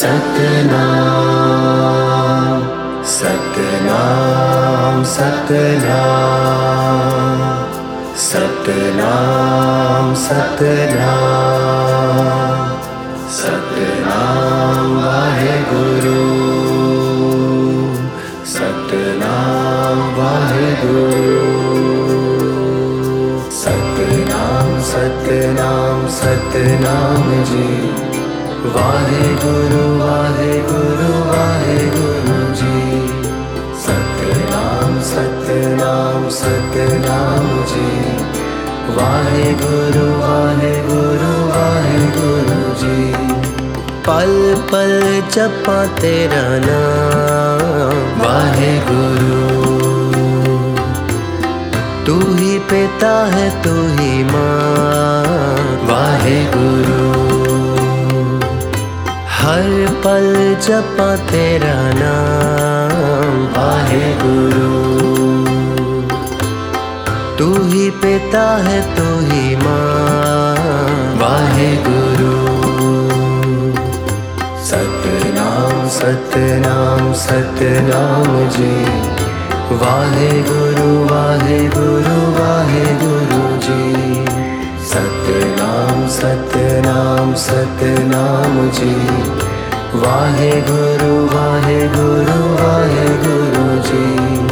सतनाम सतनाम सतनाम सतनाम सतनाम सतनाम वाहेगुरु सतनाम वाहेगुरु सतनाम सतनाम सतनाम जी वाहेगुरु वाहेगुरु वाहेगुरु जी सतनाम सतनाम सतनाम जी वाहेगुरु वाहेगुरु वाहेगुरु जी। पल पल जपा तेरा नाम वाहेगुरु, तू ही पिता है तू ही माँ वाहेगुरु। हर पल जपा तेरा नाम वाहेगुरु, तू ही पिता है तू ही माँ वाहेगुरु। सतनाम सतनाम सतनाम जी वाहेगुरु वाहेगुरु वाहेगुरु जी। सतनाम सतनाम सतनाम जी वाहेगुरु वाहेगुरु वाहेगुरु जी।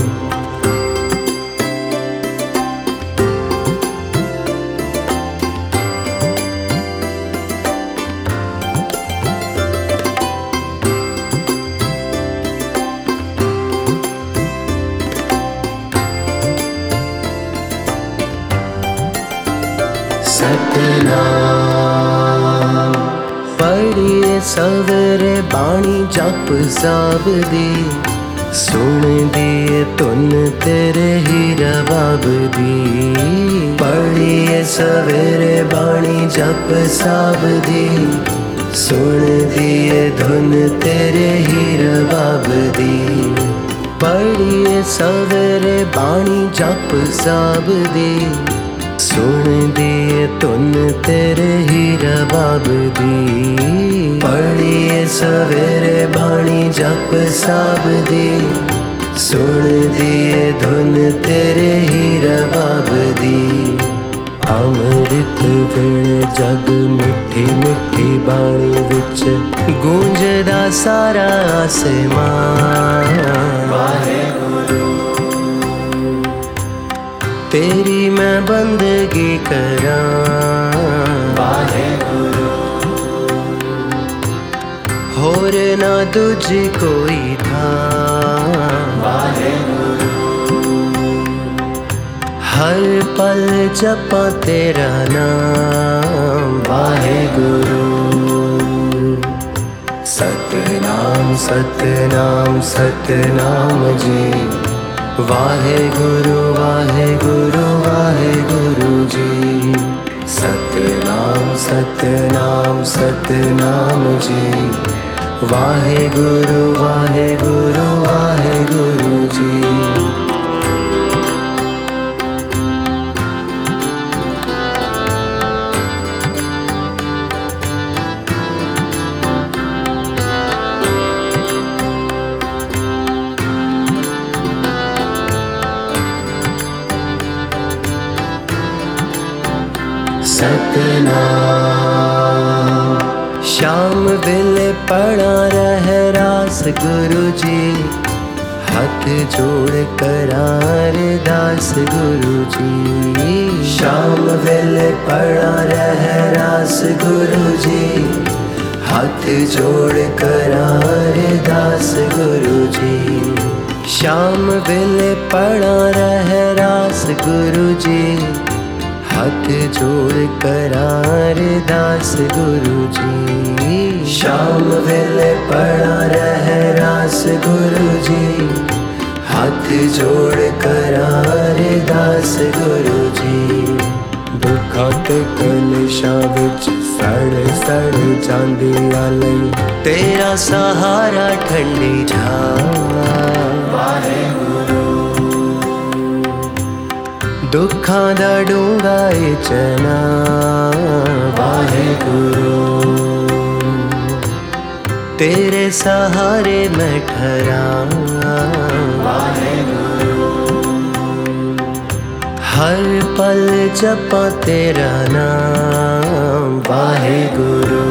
सतनाम पढ़िए सवेरे बाणी जप सब दी, सुन दिए तुन तेरे ही रबाब दी। पढ़िए सवेरे बाणी जप सब दी, सुन दिए धुन तेरे ही रबाब दी। पढ़िए सवेरे बाणी जप सब दी, सुन दिए तुन तेरे ही रबाब दी। पढ़िए सवेरे बाणी जप सब दी, सुन दिए धुन तेरे ही रबाब दी। अमृत वेल जग मिठी मिठी बाणी विच गूंजदा सारा आसमान वाहेगुरु। तेरी मैं बंदगी करां वाहेगुरु, होर ना दूजी कोई था वाहेगुरु। हर पल जपा तेरा नाम वाहेगुरु। सतनाम सतनाम सतनाम जी वाहेगुरु वाहेगुरु वाहेगुरु जी। सतनाम सतनाम सतनाम जी वाहेगुरु वाहेगुरु वाहेगुरु जी। सतनाम शाम वेले पड़ा रहे रास गुरु जी, हाथ जोड़ कर अरदास गुरु जी। शाम वेले पड़ा रहे रास गुरु जी, हाथ जोड़ कर अरदास गुरु जी। शाम वेले पड़ा रहे रास गुरु जी, हाथ जोड़ कर अरदास गुरु जी। शाम वेले पड़ा रहे रास गुरु जी, हाथ जोड़ कर अरदास गुरु जी। दुखा ते कलेशा विच सड़ सड़ जांदियां लई तेरा सहारा ठंडी छावां वाहेगुरु। दुखां दा डूंगा चना वाहेगुरु। तेरे सहारे मैं ठहरा। हर पल जपा तेरा नाम वाहेगुरु।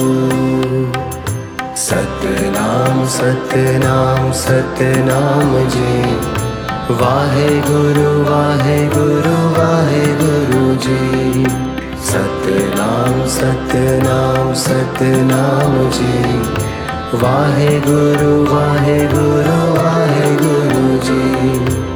सतनाम सतनाम सतनाम जी। वाहेगुरु वाहेगुरु वाहेगुरु जी। सतनाम सतनाम सतनाम जी। वाहेगुरु वाहेगुरु वाहेगुरु जी।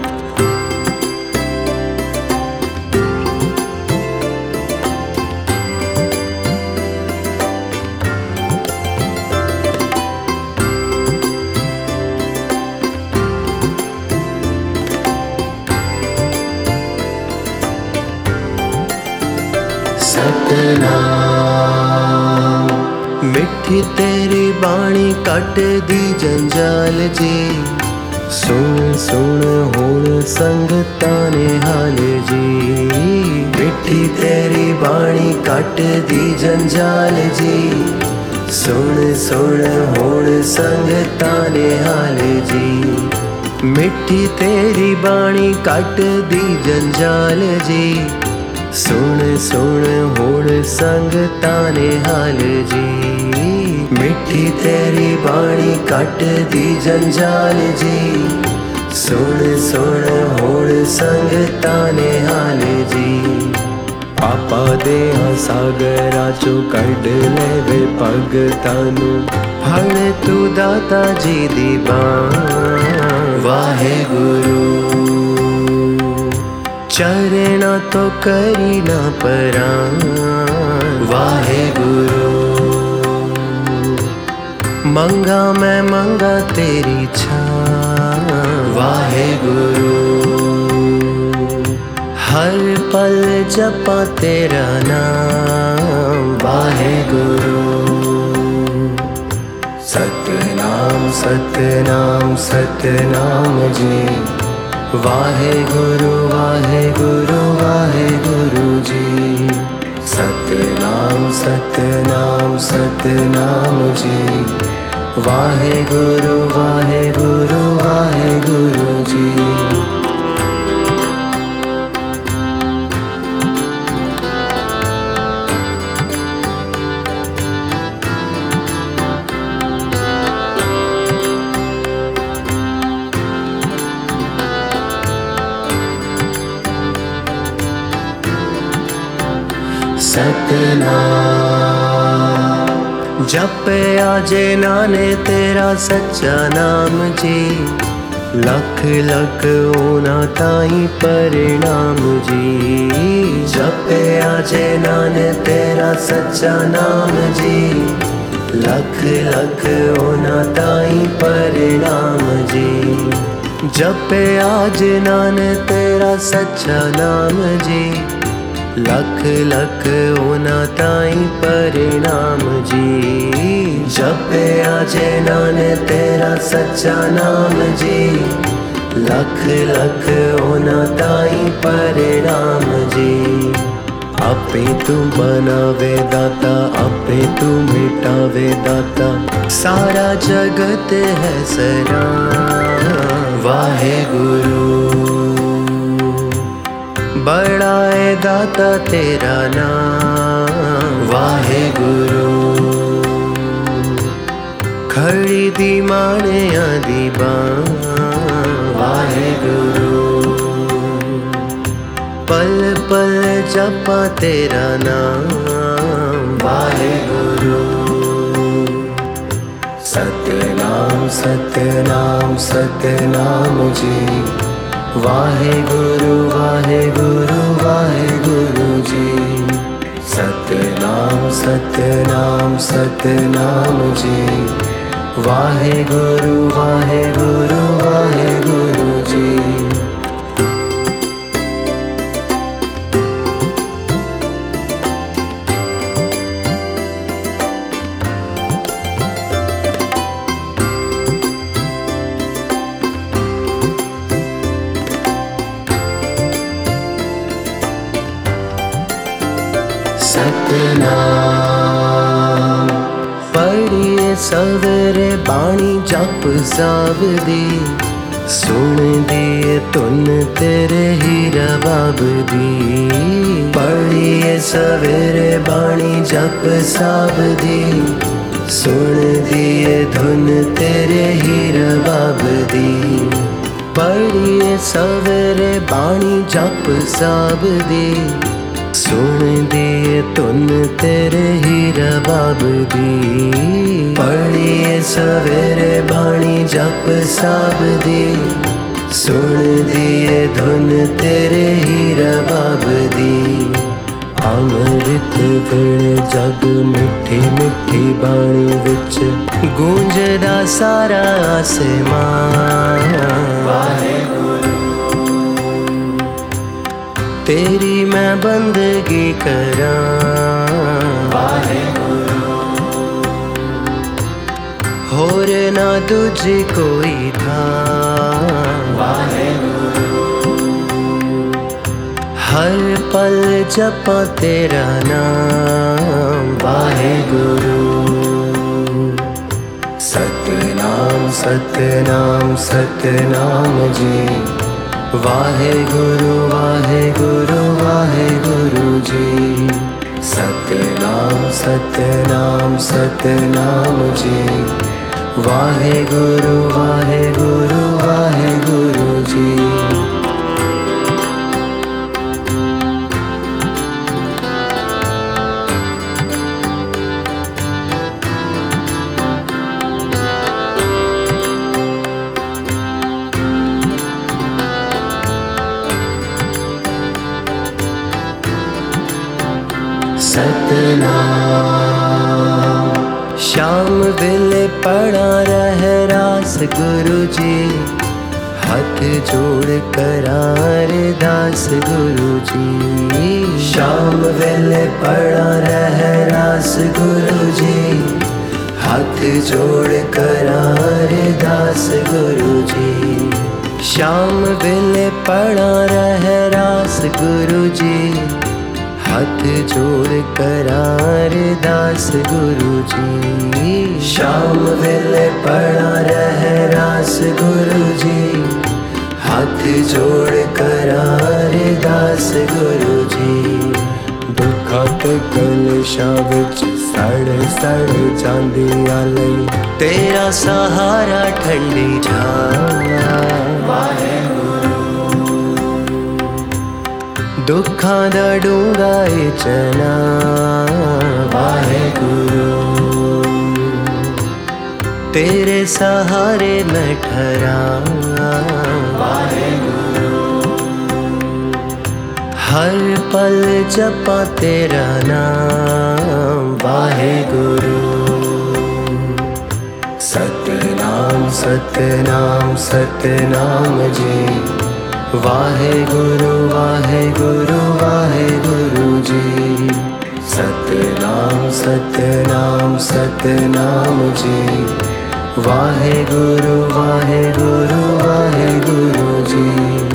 सतनाम मिठी तेरी बाणी कट दी जंजाल जी। सुन सुन हुण संगतां ने हाल जी। मिठी तेरी बाणी कट दी जंजाल जी। सुन सुन हुण संगतां ने हाल जी। मिठी तेरी बाणी कट दी जंजाल जी। सुन सुन हुण संगतां ने हाल जी। मिठी तेरी बाणी कट दी जंजाल जी। सुन सुन हुण संगतां ने हाल जी। पापा दे सागरा चो कढ लेवे भगतां नू। फड़ तू दाता जी दी बाण वाहेगुरु। चरणा तो करी ना परां वाहेगुरु। मंगा मैं मंगा तेरी छां वाहेगुरु। हर पल जपा तेरा नाम वाहेगुरु। सतनाम सतनाम सतनाम जी। वाहेगुरु वाहेगुरु वाहेगुरु जी। सतनाम सतनाम सतनाम जी। वाहेगुरु वाहेगुरु वाहेगुरु जी। सतनाम जपे आजे नाने तेरा सच्चा नाम जी। लख लख ओना ताई परिणाम जी। जपे आजे नाने तेरा सच्चा नाम जी। लख लख ओना ताई परिणाम जी। जपे आज नाने तेरा सच्चा नाम जी। लख लख ओना ताई परिणाम जी। जपे आजे नाने तेरा सच्चा नाम जी। लख लख ओना ताई परिणाम जी। आपे तू बनावे दाता आपे तू मिटावे दाता। सारा जगत है सरा वाहेगुरु। बड़ा है दाता तेरा नाम वाहेगुरु। खड़ी दी माने आदि बां वाहेगुरु। पल पल जपा तेरा नाम वाहेगुरु। सतनाम सतनाम सतनाम जी। वाहेगुरु वाहेगुरु वाहेगुरु जी। सतनाम सतनाम सतनाम जी। वाहेगुरु वाहेगुरु वाहेगुरु जी। सतनाम पढ़िए सवेरे बाणी जप सावदी, सुन दिए तुन तेरे हीरा बाब दी। पढ़िए सवेरे बाणी जप सावदी, सुन दिए धुन तेरे हीरा बाब दी। पढ़िए सवेरे बाणी जप सावदी, सुन दिए तुन तेरे हीरा बाब दी। पढ़िए सवेरे बाणी जप सावदी, सुन दिए धुन तेरे हीरा बाब दी। अमृत वेले जग मिठी मिठी बाणी विच, गूंजदा सारा आसमान। तेरी मैं बंदगी करां, होर ना दूजी कोई था। हर पल जपा तेरा नाम, वाहेगुरु। सतनाम सतनाम सतनाम जी, वाहेगुरु वाहेगुरु वाहेगुरु जी। सतनाम सतनाम सतनाम जी, वाहेगुरु वाहेगुरु वाहेगुरु जी। सतनाम शाम वेले पड़ा रह रास गुरु जी, हाथ जोड़ कर अरदास गुरु जी। शाम वेले पड़ा रह रास गुरु जी, हाथ जोड़ कर अरदास गुरु जी। शाम वेले पड़ा रह रास गुरु जी, हाथ जोड़ कर अरदास गुरु जी। शाम वेले पड़ा रह रास गुरु जी, हाथ जोड़ कर अरदास गुरु जी। दुखा ते कलेशा विच सड़ सड़ जांदियां लई, तेरा सहारा ठंडी छां। दुखां दा डूंगा चना, वाहेगुरु। तेरे सहारे मैं ठहरा, वाहेगुरु। हर पल जपा तेरा नाम, वाहेगुरु। सतनाम सतनाम सतनाम जी, वाहेगुरु वाहेगुरु वाहेगुरु जी। सतनाम सतनाम सतनाम जी, वाहेगुरु वाहेगुरु वाहेगुरु जी।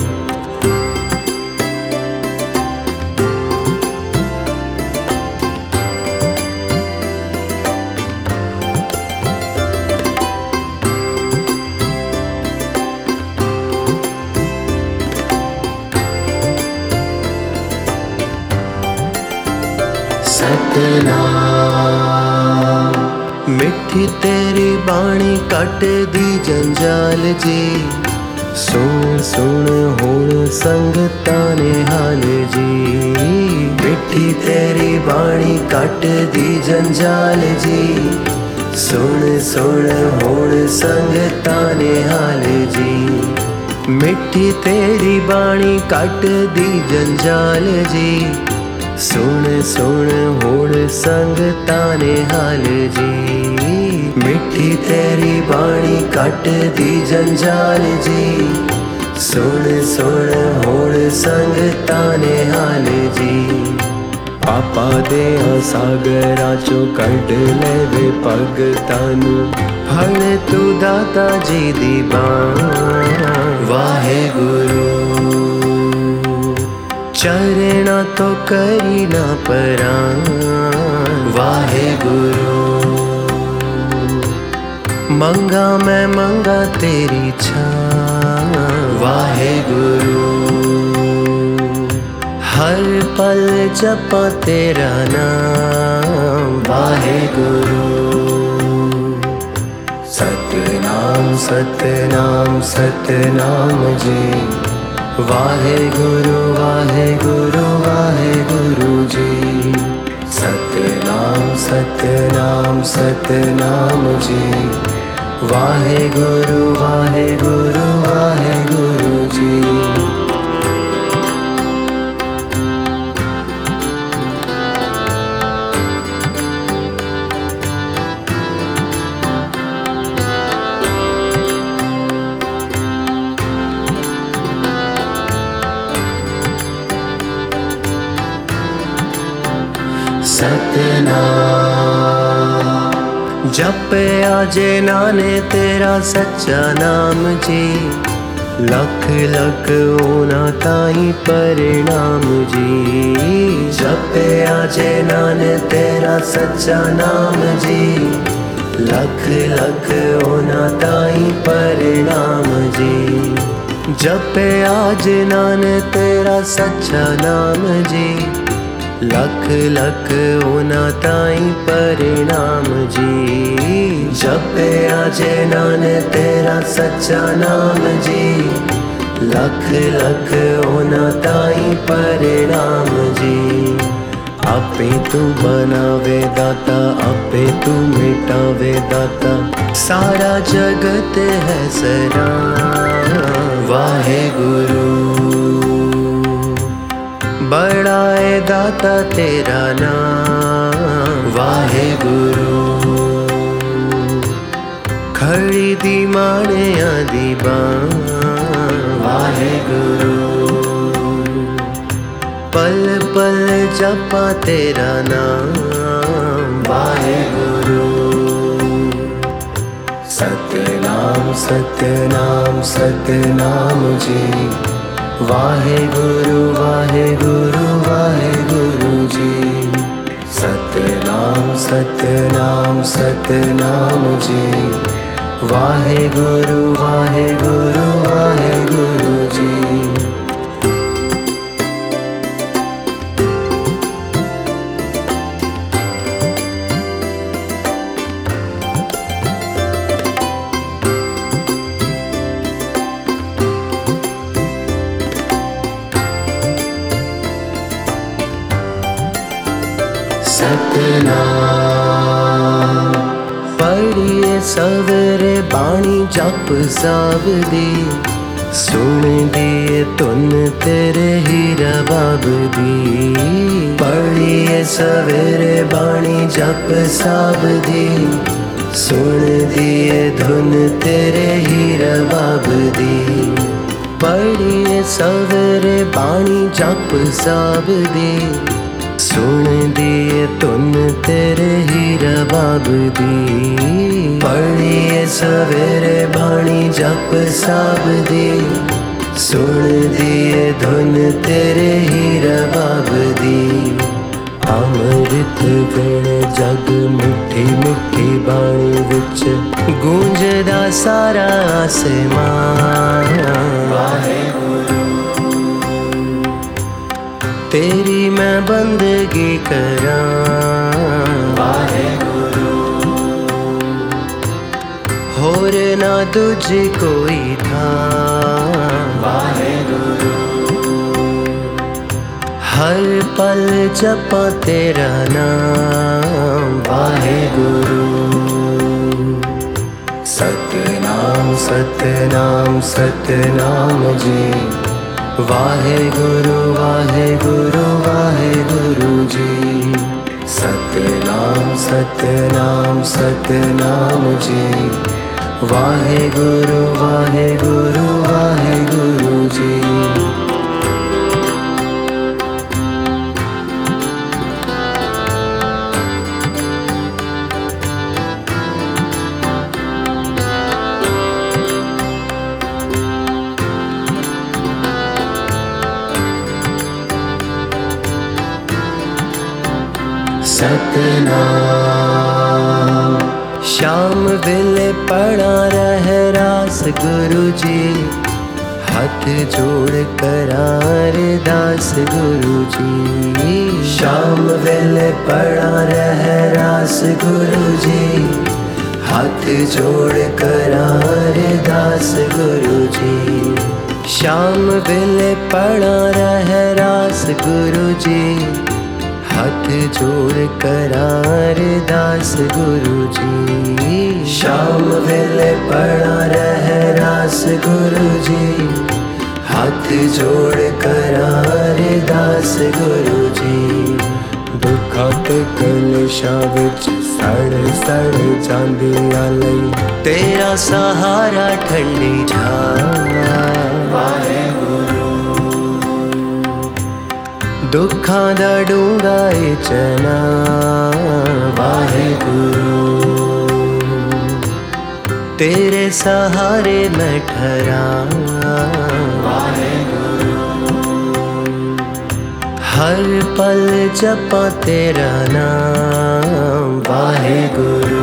सतनाम मिठी तेरी बाणी कट दी जंजाल जी, सुन सुन हुण संगतां ने हाल जी। मिठी तेरी बाणी कट दी जंजाल जी, सुन सुन हुण संगतां ने हाल जी। मिठी तेरी बाणी कट दी जंजाल जी, सुन सुन हुण संगतां ने हाल जी। मिठी तेरी बाणी कट दी जंजाल जी, सुन सुन हुण संगतां ने हाल जी। पापा दे सागरां चों कढ ले वे भगतां नूं, फड़ तू दाता जी दी बाण। वाहेगुरु चरणा तो करी ना परां, वाहेगुरु। मंगा मैं मंगा तेरी छां वाहे गुरु। हर पल जपा तेरा नाम वाहे गुरु। सतनाम सतनाम सतनाम जी वाहे गुरु वाहे गुरु वाहे गुरु जी। सतनाम सतनाम सतनाम जी वाहे गुरु वाहे गुरु वाहे गुरु जी। सतनाम जपे आजे नाने तेरा सच्चा नाम जी। लख लख ओना ताई परिणाम जी। जपे आजे नाने तेरा सच्चा नाम जी। लख लख ओना ताई परिणाम जी। जपे आजे नाने तेरा सच्चा नाम जी। लख लख ओना ताई परिणाम जी। जपे आजे नाने तेरा सच्चा नाम जी। लख लख ओना ताई परिणाम जी। आपे तू बनावे दाता आपे तू मिटावे दाता। सारा जगत है सरा वाहे गुरु। बड़ा है दाता तेरा नाम वाहे गुरु। खड़ी दी माने आदि बां वाहे गुरु। पल पल जपा तेरा नाम वाहे गुरु। सतनाम सतनाम सतनाम जी वाहे गुरु वाहे गुरु वाहे गुरु जी। सतनाम सतनाम सतनाम जी वाहे गुरु वाहे गुरु वाहे गुरु जी। सतनाम पढ़िए सवेरे बाणी जप सावदी। सुन दिए तुन तेरे हीरा बाब दी। पढ़िए सवेरे बाणी जप सावदी। सुन दिए धुन तेरे हीरा बाब दी। पढ़िए सवेरे बाणी जप सावदी। सुन दिए तुन तेरे हीरा बाब दी। पढ़िए सवेरे बाणी जप सावदी। सुन दिए धुन तेरे हीरा बाब दी। अमृत बिन जग मिठी मिठी बाणी विच गूंजदा सारा आसमान वाहे गुरु। तेरी मैं बंदगी करां वाहे गुरु। होर ना तुझे कोई था वाहे गुरु। हर पल जपा तेरा नाम वाहे गुरु। सतनाम सतनाम सतनाम जी वाहे गुरु वाहे गुरु वाहे गुरु जी। सतनाम सतनाम सतनाम जी वाहे गुरु वाहे गुरु वाहे गुरु जी। सतनाम शाम वेले पड़ा रहे रास गुरु जी, हाथ जोड़ कर अरदास गुरु जी। शाम वेले पड़ा रहे रास गुरु जी, हाथ जोड़ कर अरदास गुरु जी। शाम वेले पड़ा रहे रास गुरु जी, हाथ जोड़ कर अरदास गुरु जी। शाम वेले पड़ा रहे रास गुरु जी, हाथ जोड़ कर अरदास गुरु जी। दुखा ते कलेशा विच सड़ सड़ जांदियां लई, तेरा सहारा ठंडी छां वाहेगुरु। दुखां दा डूंगा ए चना वाहेगुरु, तेरे सहारे मैं ठहरा वाहेगुरु। हर पल जपा तेरा नाम वाहेगुरु।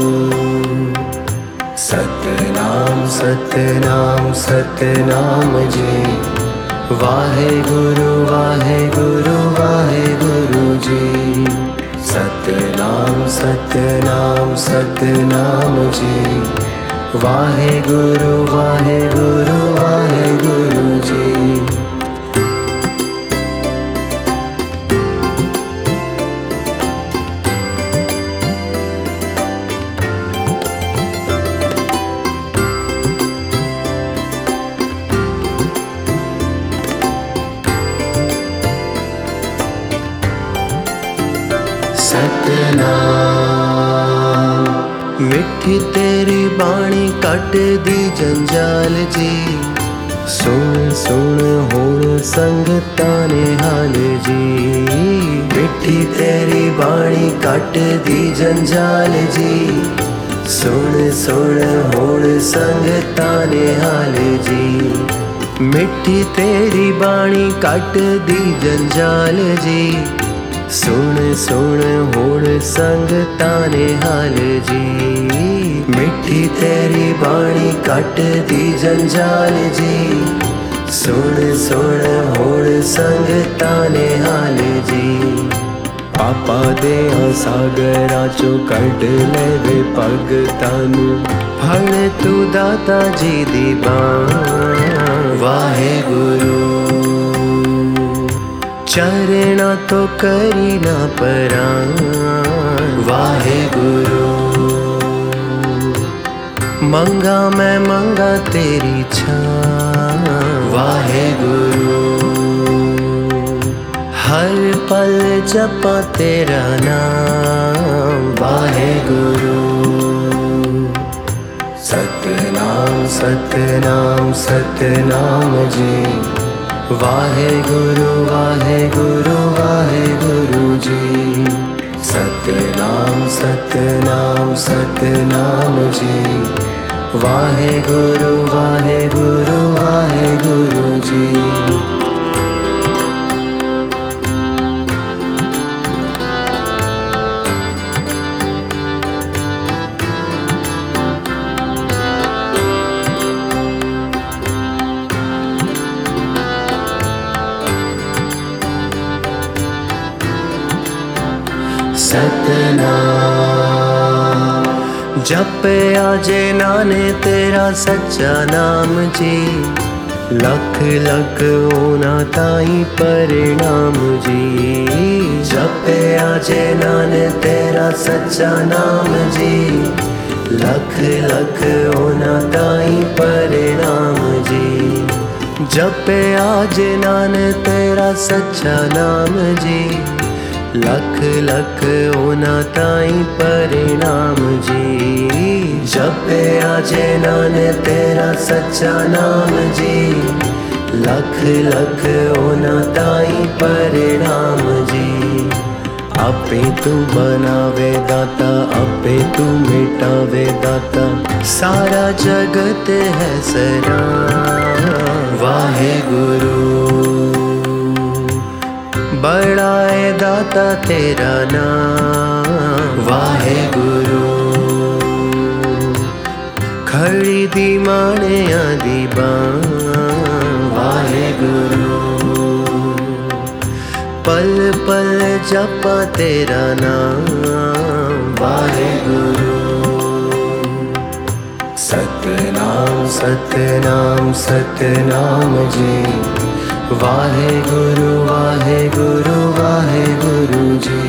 सतनाम सतनाम सतनाम जी, वाहेगुरु वाहेगुरु वाहेगुरु जी। सतनाम सतनाम सतनाम जी, वाहेगुरु वाहेगुरु वाहेगुरु जी। सतनाम मिठी तेरी बाणी कट दी जंजाल जी, सुन सुन हुण संगतां ने हाल जी। मिठी तेरी बाणी कट दी जंजाल जी, सुन सुन हुण संगतां ने हाल जी। मिठी तेरी बाणी कट दी जंजाल जी, सुन सुन हुण संगतां ने हाल जी। मिठी तेरी बाणी कट दी जंजाल जी, सुन सुन हुण संगतां ने हाल जी। पापा दे सागरां चों कढ ले वे भगतां नूं, फड़ तू दाता जी दी बांह वाहेगुरु। चरणा तो करी ना परां वाहेगुरु। मंगा मैं मंगा तेरी छां वाहेगुरु। हर पल जपा तेरा नाम वाहेगुरु। सतनाम सतनाम सतनाम जी, वाहेगुरु वाहेगुरु वाहेगुरु जी। सतनाम सतनाम सतनाम जी, वाहेगुरु वाहेगुरु वाहेगुरु जी। सतनाम जप आजे नाने तेरा सच्चा नाम जी, लख लख होना ताई परिणाम जी। जप आजे नाने तेरा सच्चा नाम जी, लख लख होना ताई परिणाम जी। जप आजे नाने तेरा सच्चा नाम जी, लख लख होना ताई परिणाम जी। जपे आजे नाने तेरा सच्चा नाम जी, लख लख होना ताई परिणाम जी। आपे तू बनावे दाता, आपे तू मिटावे दाता, सारा जगत है सरा वाहेगुरु। बड़ा है दाता तेरा नाम वाहेगुरु। घड़ी दी माने आदि वाहे गुरु। पल पल जपा तेरा नाम वाहे गुरु। सतनाम सतनाम सतनाम जी वाहे गुरु वाहे गुरु वाहे गुरु जी।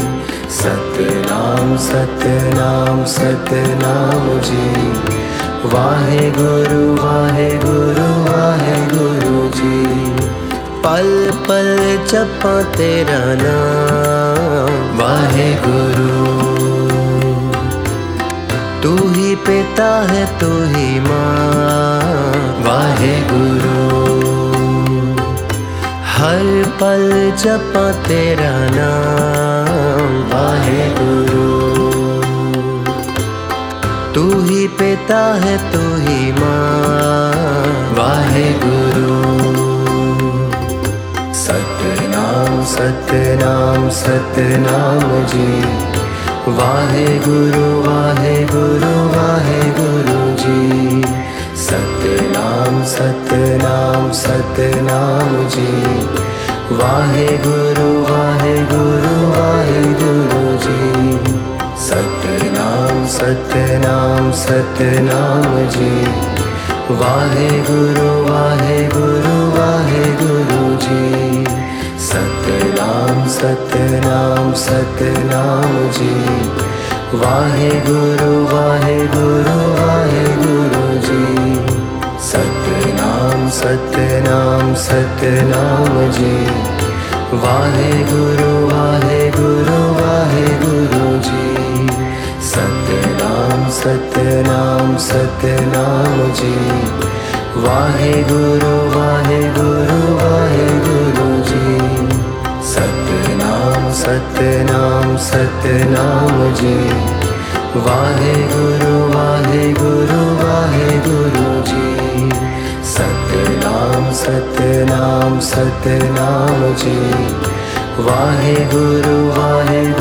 सतनाम सतनाम सतनाम जी वाहे गुरु वाहे गुरु वाहे गुरु जी। पल पल जपा तेरा नाम वाहे गुरु। तू ही पिता है तू ही माँ वाहे गुरु। हर पल जपा तेरा नाम वाहे गुरु। तू ही पिता है तू ही माँ वाहे गुरु। सतनाम सतनाम सतनाम जी वाहे गुरु वाहे गुरु वाहे गुरु जी। सतनाम सतनाम सतनाम जी वाहे गुरु वाहे गुरु वाहे गुरु जी। सतनाम सतनाम सतनाम जी वाहे गुरु वाहे गुरु वाहे गुरु जी। सतनाम सतनाम सतनाम जी वाहे गुरु वाहे गुरु वाहे गुरु जी। सतनाम सतनाम सतनाम जी वाहे गुरु वाहे गुरु वाहे गुरु जी। सतनाम सतनाम सतनाम जी वाहे गुरु वाहे गुरु वाहे गुरु जी। सतनाम सतनाम सतनाम जी वाहे गुरु वाहे गुरु वाहे गुरु जी। सतनाम सतनाम सतनाम जी वाहे गुरु वाहे